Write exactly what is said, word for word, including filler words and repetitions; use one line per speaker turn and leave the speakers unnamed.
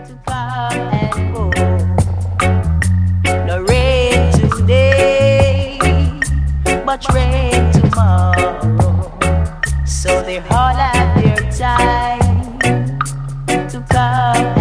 to come and go. No rain today, much rain tomorrow. So they all have their time to come